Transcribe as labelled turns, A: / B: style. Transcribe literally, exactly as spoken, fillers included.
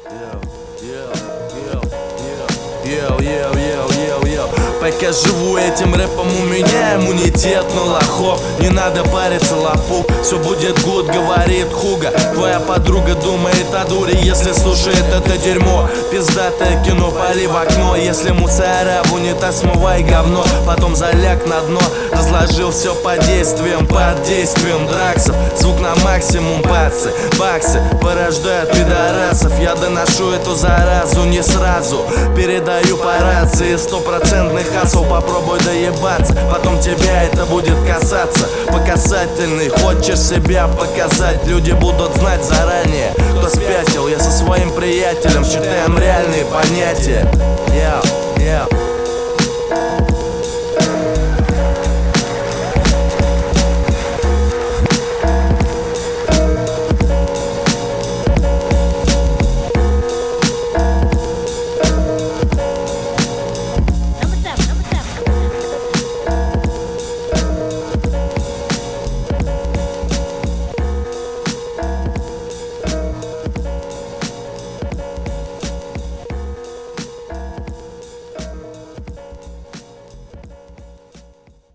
A: Йоу, йоу, йоу, йоу, йоу. Пока живу этим рэпом, у меня иммунитет на лохов. Не надо париться, лопух, все будет гуд, говорит Хуга. Твоя подруга думает о дуре, если слушает это дерьмо. Пиздатое кино, пали в окно. Если мусора в унитаз, смывай говно. Потом заляг на дно, разложил все по действиям, под действием драксов. Звук на максимум, бацы, баксы порождают пидорасов. Я доношу эту заразу не сразу, передаю по рации. Стопроцентный хасл, попробуй доебаться, потом тебя это будет касаться. По касательной, хочешь себя показать, люди будут знать заранее, кто спятил. Я со своим приятелем считаем реальные понятия. Yeah.